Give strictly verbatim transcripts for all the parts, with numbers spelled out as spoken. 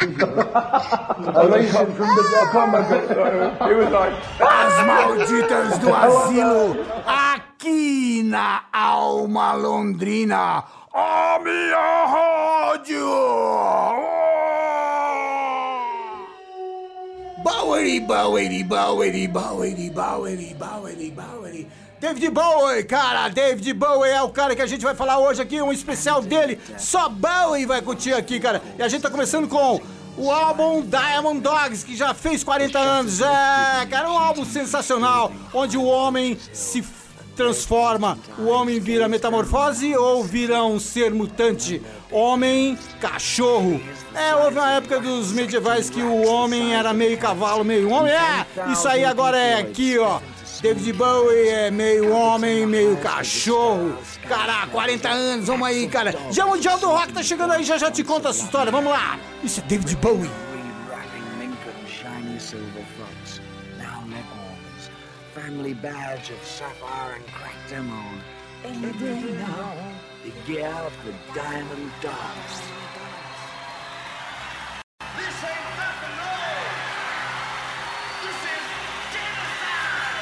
Elation from the It was like... As malditas do asilo, aqui na Alma Londrina, a minha rádio! Bowery, Bowery, Bowery, Bowery, Bowery, Bowery, Bowery. David Bowie, cara, David Bowie é o cara que a gente vai falar hoje aqui, um especial dele. Só Bowie vai curtir aqui, cara. E a gente tá começando com o álbum Diamond Dogs, que já fez quarenta anos. É, cara, um álbum sensacional, onde o homem se transforma. O homem vira metamorfose ou vira um ser mutante? Homem, cachorro. É, houve uma época dos medievais que o homem era meio cavalo, meio homem. É, isso aí agora é aqui, ó. David Bowie é meio homem, meio cachorro. Cara, quarenta anos, vamos aí, cara. Já o Mundial do Rock tá chegando aí, já já te conta essa história. Vamos lá. Isso é David Bowie. Family badge of sapphire and cracked emerald. Any day now, you get out the Diamond Dogs. This ain't nothing, no! This is genocide!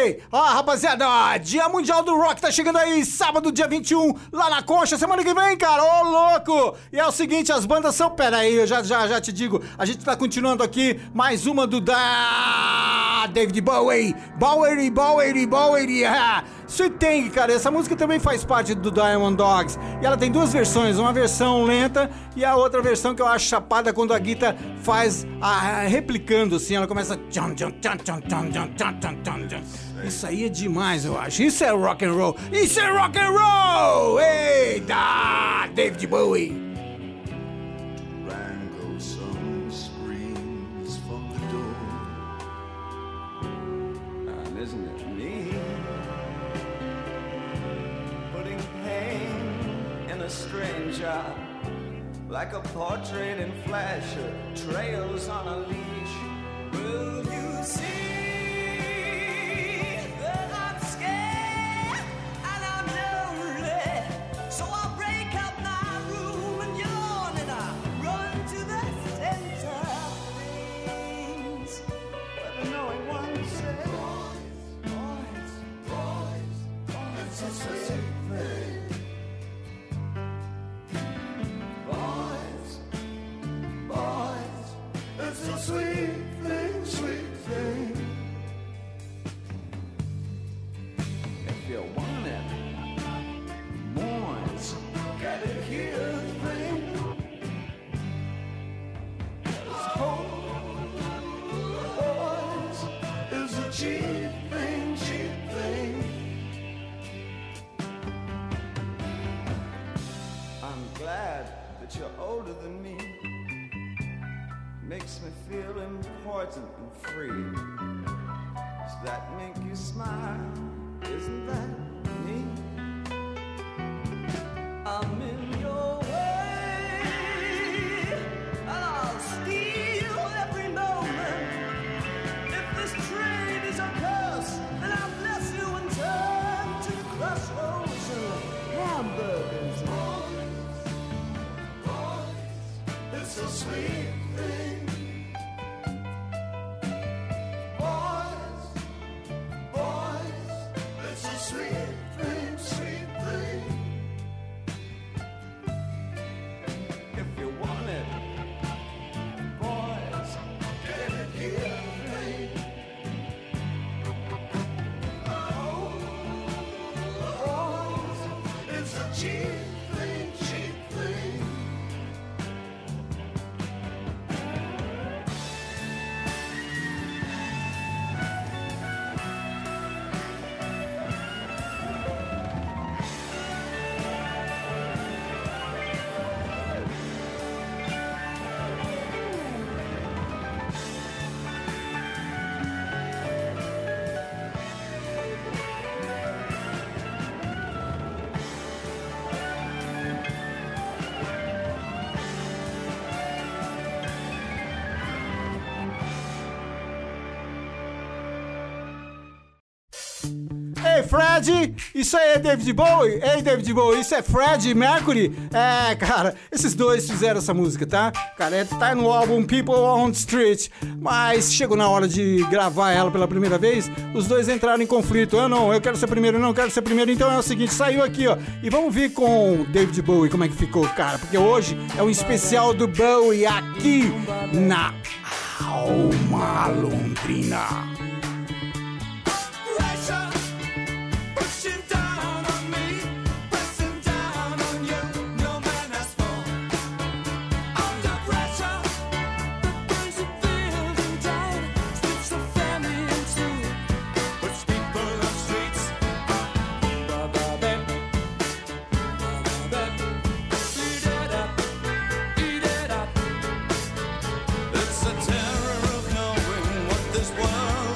Bowie! Ó, rapaziada, ó, Dia Mundial do Rock tá chegando aí, sábado, dia vinte e um, lá na Concha, semana que vem, cara, ô louco! E é o seguinte, as bandas são... Pera aí, eu já, já, já te digo, a gente tá continuando aqui, mais uma do da... David Bowie, Bowie, Bowie, Bowie, ah. Sweet Thing, cara, essa música também faz parte do Diamond Dogs, e ela tem duas versões, uma versão lenta e a outra versão que eu acho chapada quando a guitarra faz, a, replicando assim, ela começa... Isso aí é demais, eu acho, isso é rock and roll, isso é rock and roll! Eita, David Bowie! Isn't it me? Putting pain in a stranger, like a portrait in flash, trails on a leash. Will you see that I'm scared and I'm lonely? So I'll break up my room and yawn and I run to the center of things where the knowing one says, it's a sweet thing. Boys, boys, it's a sweet thing, sweet thing. If you want it, boys, get it here, thing. It's hope, boys, it's a cheap thing, cheap thing. I'm glad that you're older than me. Makes me feel important and free. Does that make you smile? Isn't that me? I'm in your way, and I'll steal every moment. If this train is a curse, then I'll bless you and turn to the crossroads and hamburgers. It's a sweet thing. Boys, boys, it's a sweet thing, sweet thing. If you want it, boys, get it here, thing. Oh, boys, it's a cheap thing, cheap thing. Ei, Fred, isso aí é David Bowie? Ei, David Bowie, isso é Fred Mercury? É, cara, esses dois fizeram essa música, tá? Cara, é, tá no álbum People on the Street, mas chegou na hora de gravar ela pela primeira vez, os dois entraram em conflito. Eu não, eu quero ser primeiro, eu não quero ser primeiro, então é o seguinte, saiu aqui, ó, e vamos ver com David Bowie como é que ficou, cara, porque hoje é um especial do Bowie aqui na Alma Londrina. It's the terror of knowing what this world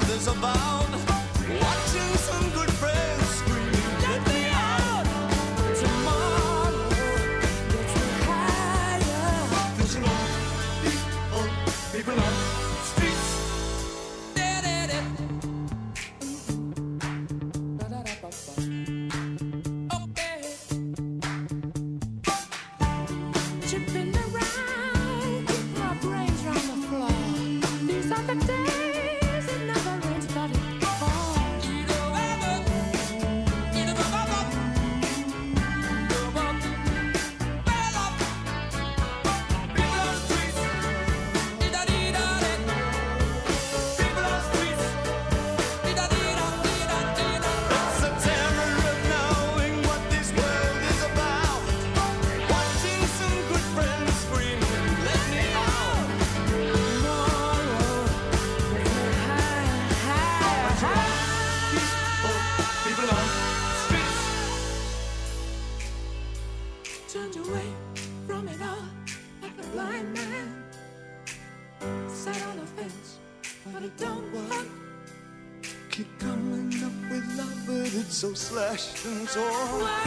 from it all like a blind man. Sat on the fence, but it don't work. Keep coming up with love, but it's so slashed and torn. Why?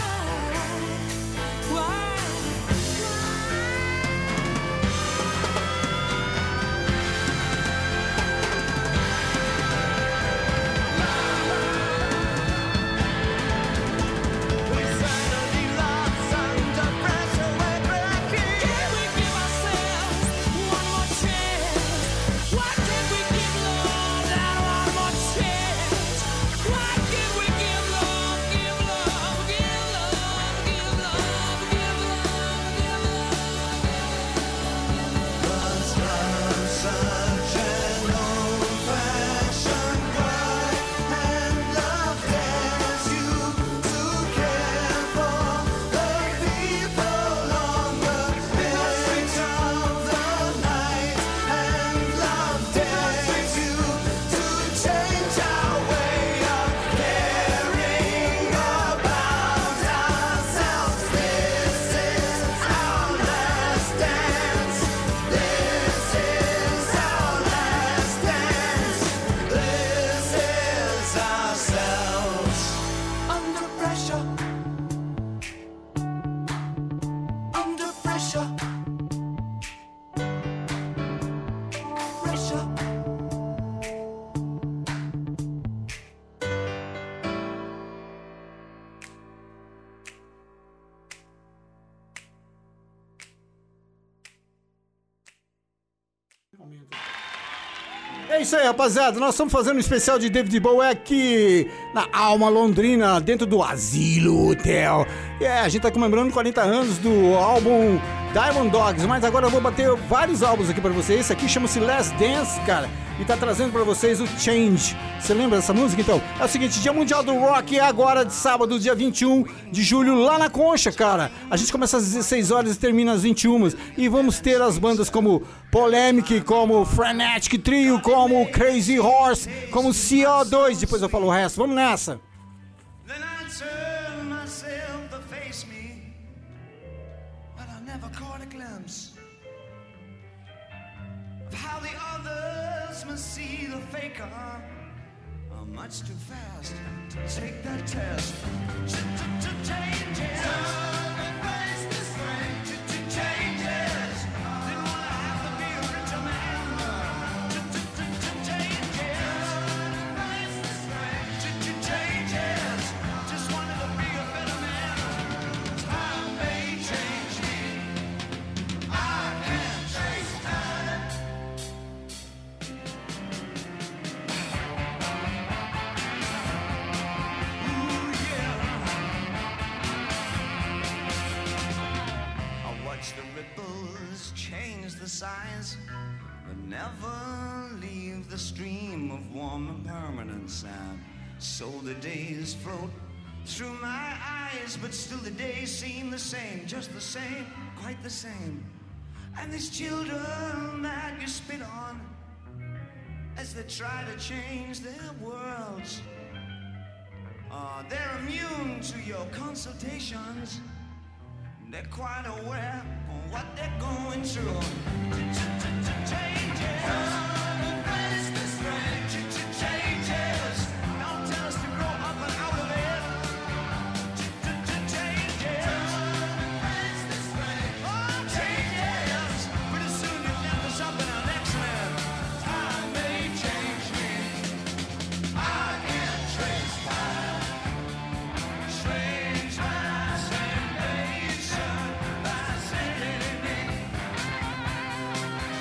Why? É isso aí, rapaziada. Nós estamos fazendo um especial de David Bowie aqui na Alma Londrina, dentro do Asilo Hotel. É, a gente tá comemorando quarenta anos do álbum Diamond Dogs, mas agora eu vou bater vários álbuns aqui pra vocês. Esse aqui chama-se Last Dance, cara, e tá trazendo pra vocês o Change. Você lembra dessa música? Então, é o seguinte, Dia Mundial do Rock é agora de sábado, dia vinte e um de julho, lá na Concha, cara. A gente começa às dezesseis horas e termina às vinte e uma. E vamos ter as bandas como Polemic, como Frenetic Trio, como Crazy Horse, como C O dois. Depois eu falo o resto. Vamos nessa. Then I turn myself to face me, but I never caught a glimpse of how the others must see the faker. I'm much too fast to take that test. Changes. Turn and face the strength. Changes. Didn't want to have to be a richer man. Changes. Turn and face the strength. Changes. Just wanted to be a better man. Time may change me. I can't trace time. The ripples change the size, but never leave the stream of warm and permanent sand. So the days float through my eyes, but still the days seem the same, just the same, quite the same. And these children that you spit on as they try to change their worlds, uh, they're immune to your consultations. They're quite aware of what they're going through. Changes. Embrace the strange. Changes. Don't tell us to grow up and out of it. Changes. Embrace the strange. Oh, changes. Pretty soon you'll have to shop in our next man. Time may change me. I can't trace time. Strange fascination.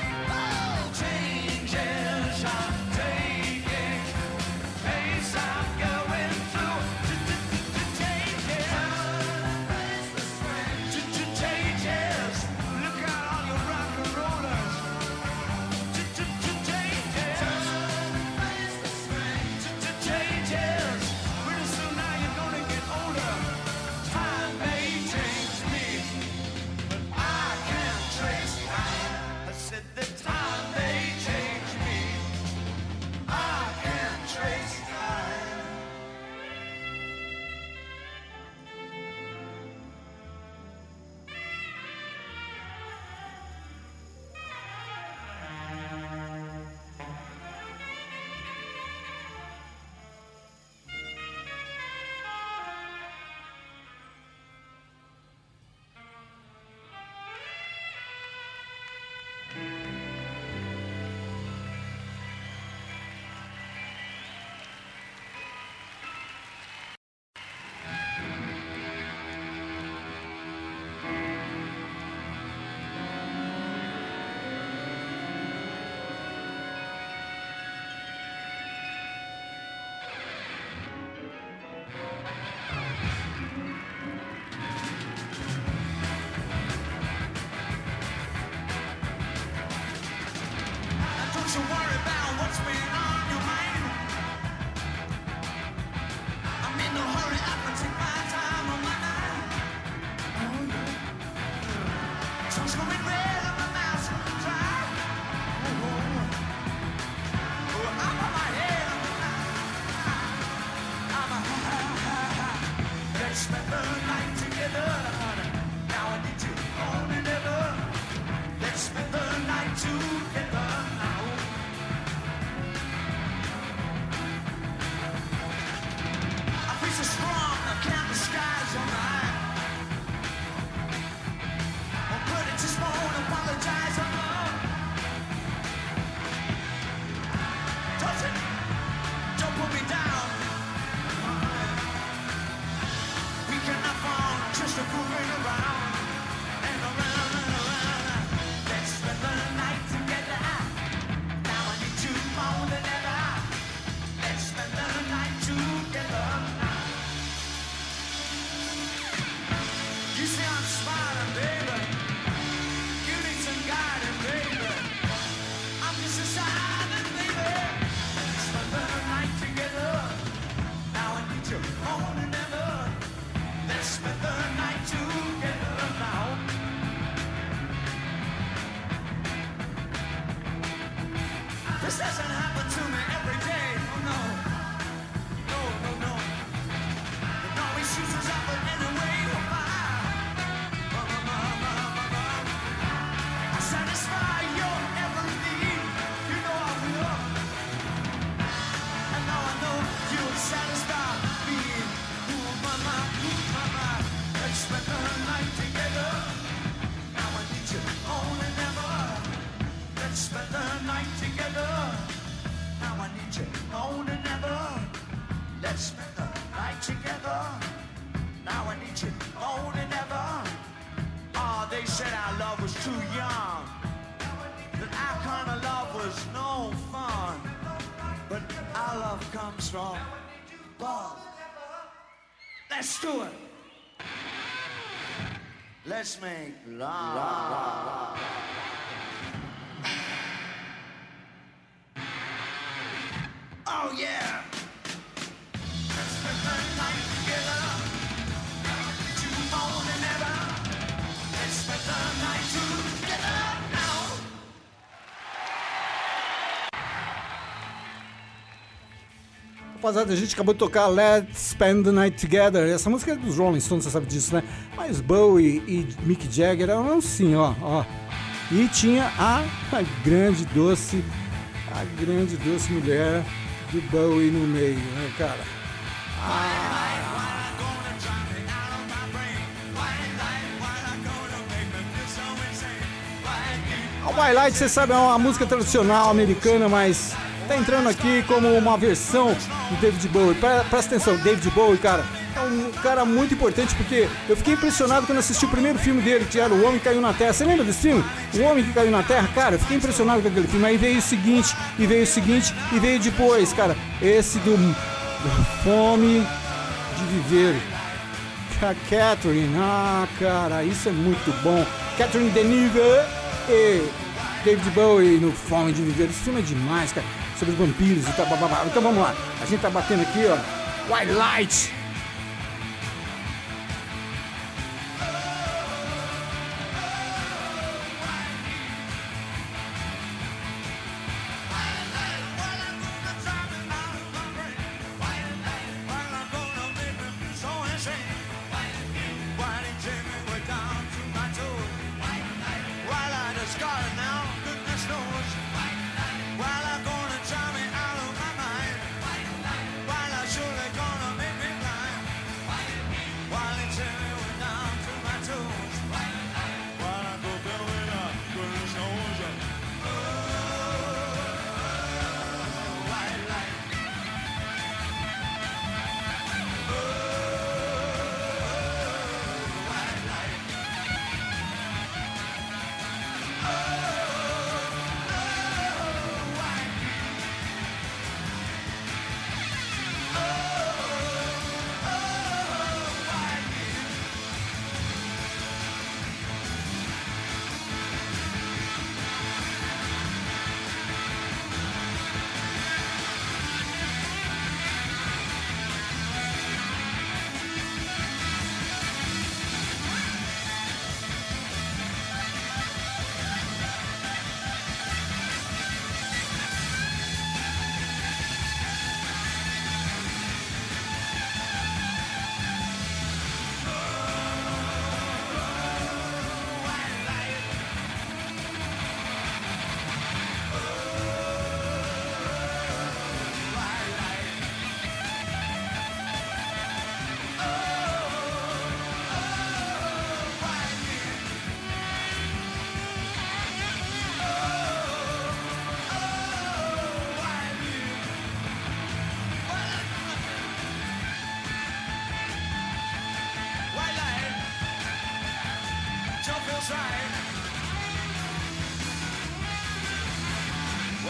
you worry about what's been on your mind. I'm in no hurry, I can take my time on my mind. Oh yeah. Tongue's going red and my mouth's dry. Oh, oh. Oh, I'm on my head. I'm a high, high, high. Let's spend the night together. Now I need you on and ever. Let's spend the night together now. I feel so strong, I can't disguise your mind. Oh, but I just won't apologize, oh no. Touch it, don't put me down. We can have fun, just a moving around and around and around. Let's spend the night together. Now I need you more than ever. Let's spend the night together now. You see I'm smiling, baby. You need some guiding, baby. I'm just a silent baby. Let's spend the night together. Now I need you more than ever. Let's spend the night together now. This doesn't happen to me every day, oh no. No, no, no. It always chooses up in any way, oh my. Ma, ma, ma, ma, ma, ma. I satisfy your every need, you know I will. And now I know you'll satisfy me. Ooh, mama, ooh, mama. Let's spend the night together. Now I need you more than ever. Let's spend the night together. Now I need you more than ever. Let's spend the night together. Now I need you more than ever. Oh, they said our love was too young, that our kind of love was no fun. But our love comes from love. Let's do it. Let's make love. Oh yeah. Let's spend the night together. Two more than ever. Let's spend the night together now. Rapaziada, a gente acabou de tocar Let's Spend the Night Together. Essa música é dos Rolling Stones, você sabe disso, né? Mas Bowie e Mick Jagger eram assim, ó, ó. E tinha a, a grande doce, a grande doce mulher do Bowie no meio, né, cara? Ah. A White Light, você sabe, é uma música tradicional americana, mas tá entrando aqui como uma versão do David Bowie. Presta atenção, David Bowie, cara, é um cara muito importante, porque eu fiquei impressionado quando assisti o primeiro filme dele, que era O Homem que Caiu na Terra. Você lembra desse filme? O Homem que Caiu na Terra? Cara, eu fiquei impressionado com aquele filme. Aí veio o seguinte, e veio o seguinte, e veio depois, cara, esse do, do Fome de Viver. A Catherine, ah, cara, isso é muito bom. Catherine Deneuve e David Bowie no Fome de Viver. Esse filme é demais, cara, sobre vampiros e tal, bababá. Então vamos lá, a gente tá batendo aqui, ó, White Light.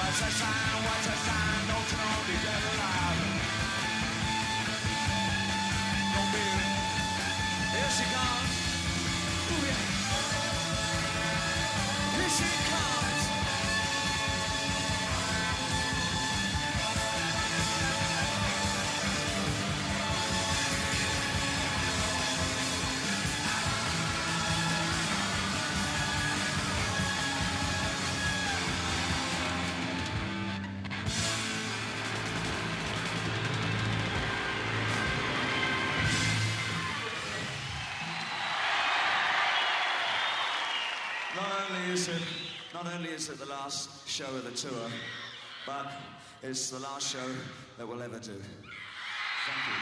What's a sign, what's a sign, don't you know the dead alive? Don't be, here she comes. Ooh, yeah. Here she comes. Not only is it, not only is it the last show of the tour, but it's the last show that we'll ever do. Thank you.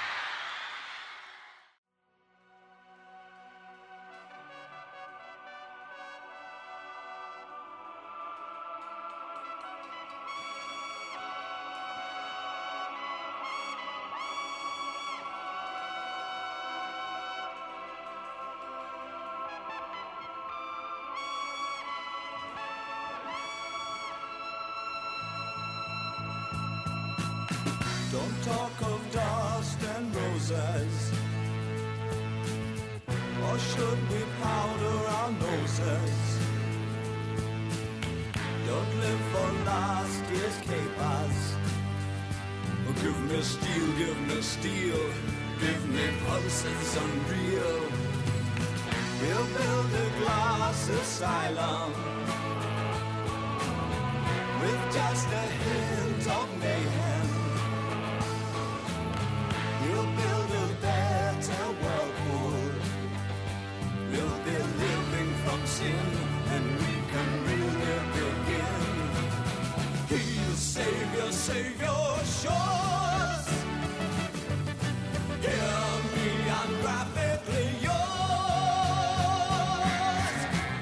Don't talk of dust and roses, or should we powder our noses? Don't live for last year's capers. Oh, give me steel, give me steel, give me pulses unreal. We'll build a glass asylum with just a hint of mayhem. We'll build a better whirlpool. We'll be living from sin, and we can really begin. He'll save your, save your shores. Hear me, I'm rapidly yours.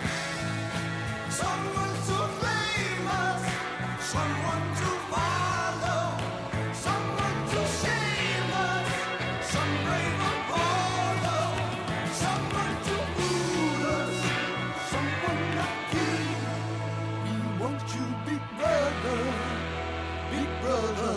Someone to blame us, someone to follow, someone to shame us. Some brave Apollo, someone to fool us, someone like you. We want you, big brother, big brother.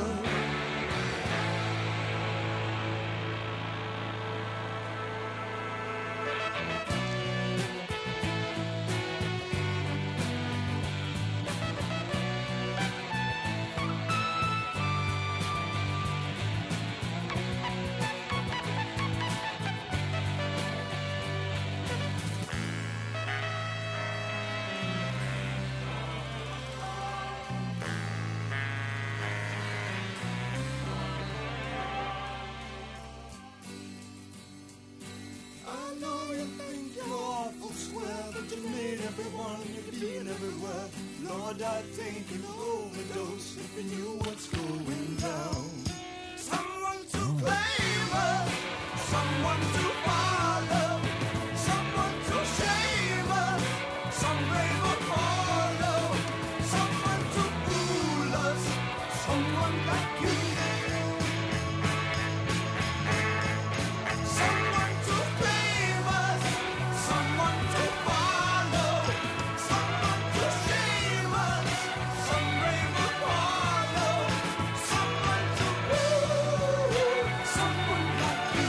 I know you think you're awful square, but you made everyone, you've been everywhere. Lord, I think you'd overdose if you knew what's going down. Someone to blame us, someone to follow, someone to shame us, some brave Apollo, someone to fool us, someone like you. Someone to blame us, someone to follow, someone to shame us, some brave Apollo, someone to fool, someone like you.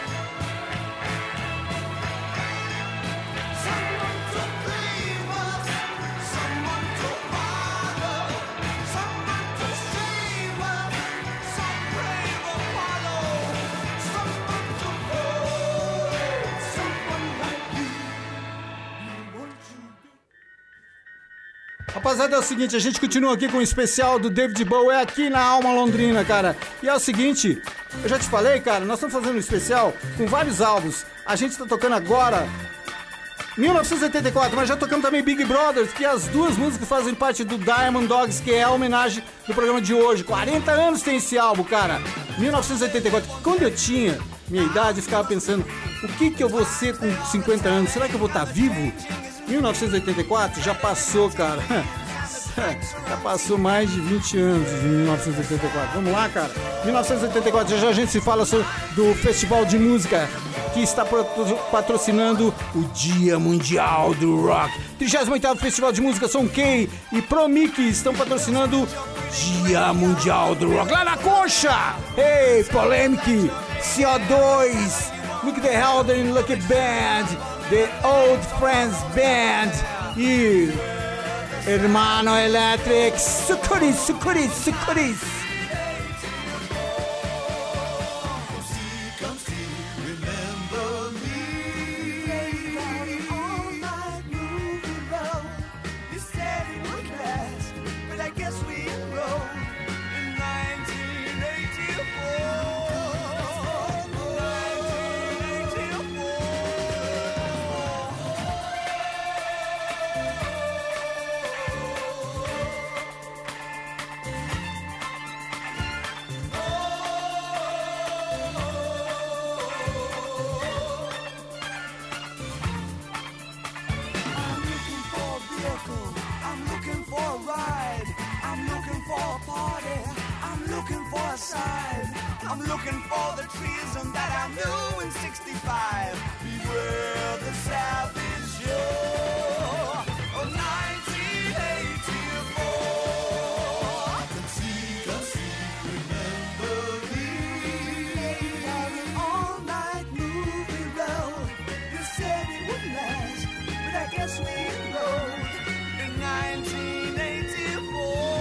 Someone to blame us, someone to follow, someone to shame us, some brave Apollo, someone to fool, someone like you. We want you. Rapaziada, é o seguinte, a gente continua aqui com o especial do David Bowie aqui na Alma Londrina, cara. E é o seguinte, eu já te falei, cara, nós estamos fazendo um especial com vários álbuns. A gente tá tocando agora mil novecentos e oitenta e quatro, mas já tocamos também Big Brothers, que as duas músicas fazem parte do Diamond Dogs, que é a homenagem do programa de hoje. quarenta anos tem esse álbum, cara. mil novecentos e oitenta e quatro. Quando eu tinha minha idade, eu ficava pensando, o que que eu vou ser com cinquenta anos? Será que eu vou estar vivo? mil novecentos e oitenta e quatro já passou, cara. Já passou mais de vinte anos de mil novecentos e oitenta e quatro. Vamos lá, cara. mil novecentos e oitenta e quatro, já já a gente se fala sobre, do Festival de Música que está patrocinando o Dia Mundial do Rock. trigésimo oitavo Festival de Música Som K e Promic estão patrocinando Dia Mundial do Rock. Lá na Concha! Hey, Polemic, C O dois, Look the Helden Lucky Band, The Old Friends Band e Hermano Electric, Sucuris, Sucuris, Sucuris. I'm looking for the treason that I knew in sixty-five. Beware the savage show of nineteen eighty-four. Concede, concede, remember me. An all-night movie road. You said it would last, but I guess we enrolled in nineteen eighty-four.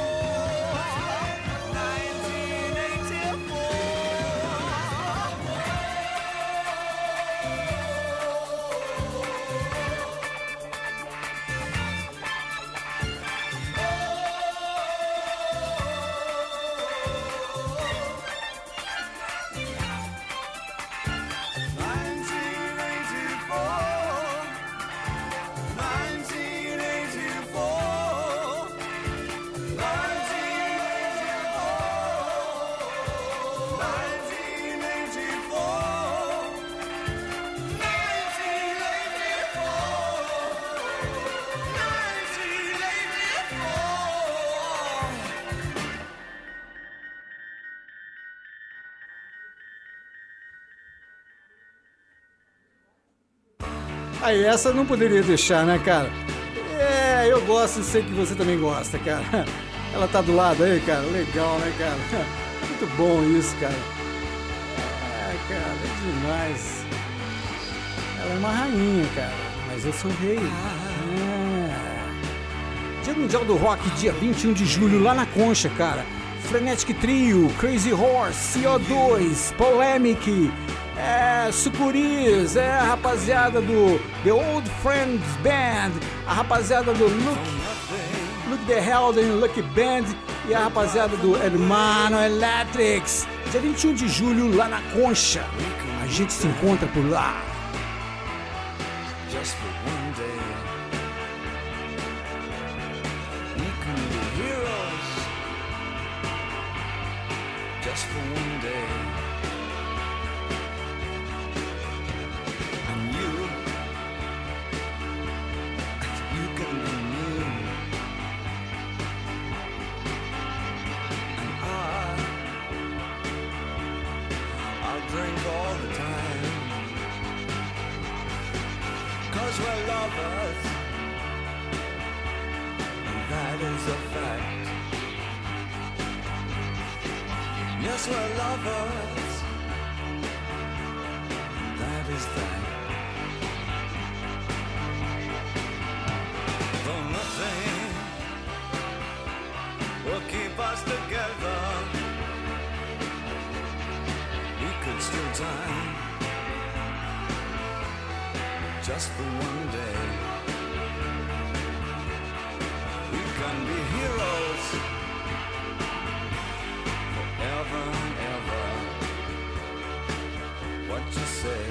Aí, essa não poderia deixar, né, cara? É, eu gosto e sei que você também gosta, cara. Ela tá do lado aí, cara. Legal, né, cara? Muito bom isso, cara. É, cara, é demais. Ela é uma rainha, cara. Mas eu sou rei. É. Dia Mundial do Rock, dia vinte e um de julho, lá na Concha, cara. Frenetic Trio, Crazy Horse, C O dois, Polemic, é, Sucuris, é a rapaziada do The Old Friends Band, a rapaziada do Look, Look the Helden Lucky Band e a rapaziada do Hermano Electrics. Dia vinte e um de julho, lá na Concha. A gente se encontra por lá. Just for one day, we can be heroes. Just for one day, and you, you can be me, and I, I'll drink all the time. 'Cause we're lovers, and that is a fact. Yes, we're lovers, and that is that. Though nothing will keep us together, we could steal time. Just for one day, we can be heroes forever and ever. What you say?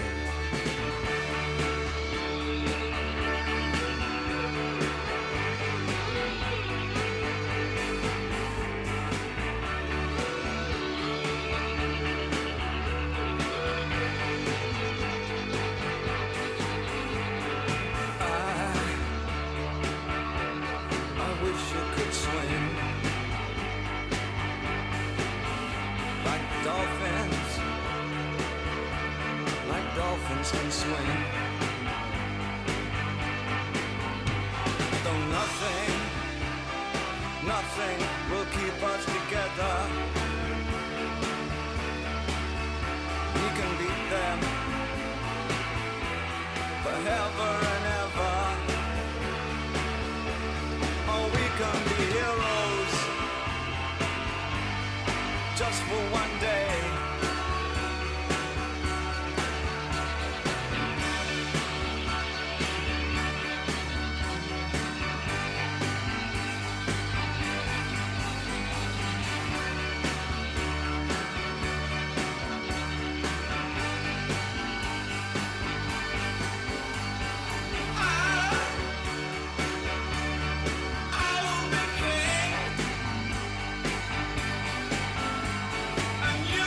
I wish you could swim swing. Though nothing, nothing will keep us together. We can beat them forever and ever. Oh, we can be heroes just for one day. And you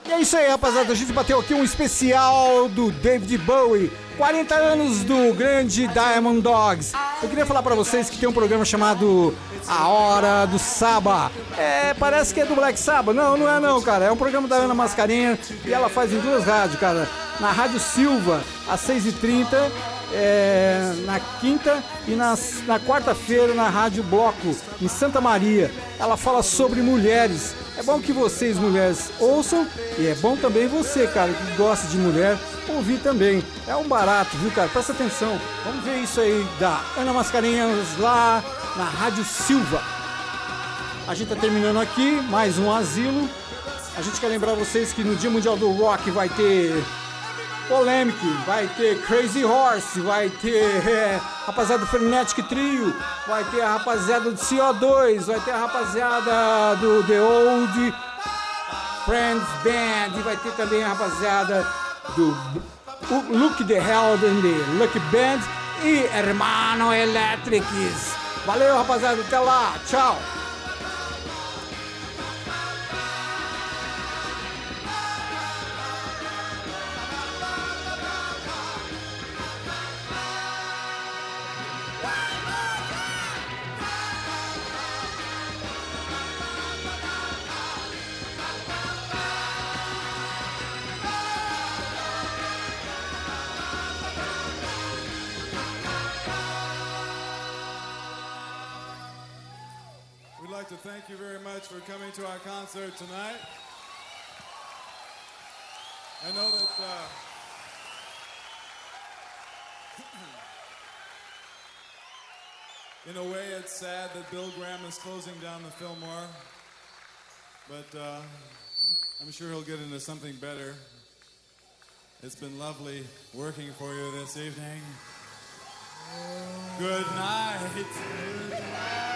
E é isso aí, rapaziada. A gente bateu aqui um especial do David Bowie. quarenta anos do grande Diamond Dogs. Eu queria falar pra vocês que tem um programa chamado A Hora do Saba. É, parece que é do Black Sabbath. Não, não é não, cara. É um programa da Ana Mascarenhas e ela faz em duas rádios, cara. Na Rádio Silva, às seis e trinta, é, na quinta, e nas, na quarta-feira na Rádio Bloco, em Santa Maria. Ela fala sobre mulheres. É bom que vocês, mulheres, ouçam, e é bom também você, cara, que gosta de mulher, ouvir também. É um barato, viu, cara? Presta atenção. Vamos ver isso aí da Ana Mascarenhas lá na Rádio Silva. A gente tá terminando aqui, mais um asilo. A gente quer lembrar vocês que no Dia Mundial do Rock vai ter Polemic, vai ter Crazy Horse, vai ter é, rapaziada do Frenetic Trio, vai ter a rapaziada do C O dois, vai ter a rapaziada do The Old Friends Band, e vai ter também a rapaziada do Look the Hell and the Lucky Band e Hermano Electrics. Valeu, rapaziada, até lá, tchau! We'd like to thank you very much for coming to our concert tonight. I know that uh, in a way it's sad that Bill Graham is closing down the Fillmore, but uh, I'm sure he'll get into something better. It's been lovely working for you this evening. Good night.